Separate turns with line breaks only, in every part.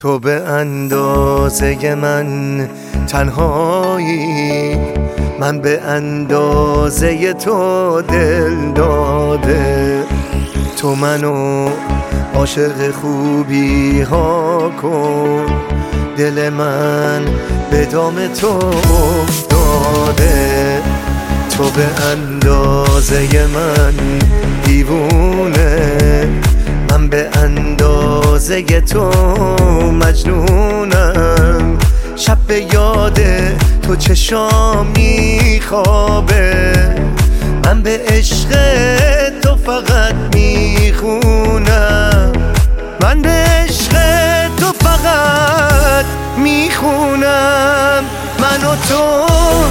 تو به اندازه من تنهایی، من به اندازه تو دل داده. تو منو عاشق خوبی ها کن، دل من به دام تو افتاده. تو به اندازه من دیوونه، من به اندازه تو مجنونم. شب به یاد تو چشام میخوابه، من به عشق تو فقط میخونم. من به عشق تو فقط میخونم. من و تو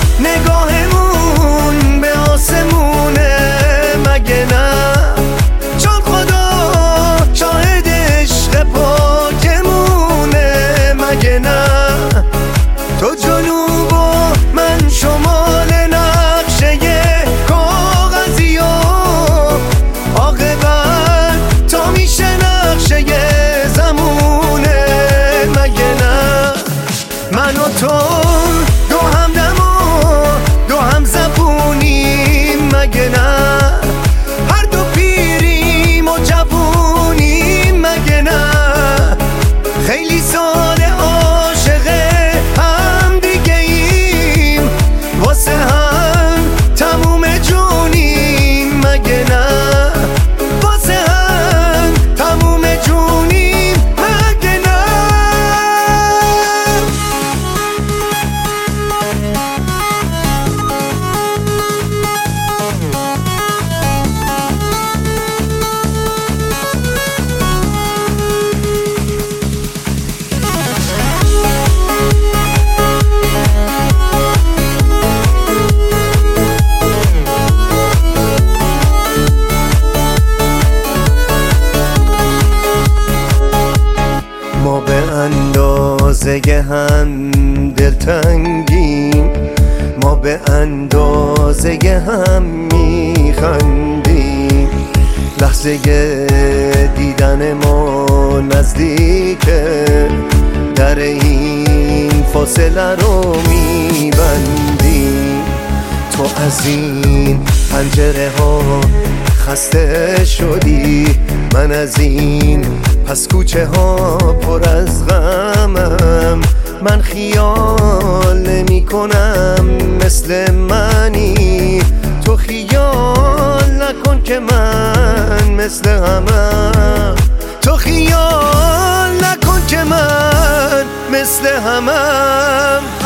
نگاهمون به آسمونه، مگه نه؟ چون خدا شاهد عشق پاکمونه، مگه نه؟ تو جنوب و من شمال نقشه کاغذی و عاقبت تا میشه نقشه زمونه، مگه نه؟ من و تو دو همدم و دو هم زبونیم، مگه نه؟ هر دو پیریم و جوونیم، مگه نه؟ خیلی سال عاشق هم دیگه ایم، واسه هم تموم جونیم، مگه نه؟ واسه هم تموم جونیم، مگه نه؟ ما به اندازه هم دلتنگیم، ما به اندازه هم میخندیم. لحظه دیدن ما نزدیکه، در این فاصله رو میبندیم. تو از این پنجره ها خسته شدی، من از این پس کوچه ها پر از غمم. من خیال نمی کنم مثل منی، تو خیال نکن که من مثل همم. تو خیال نکن که من مثل همم.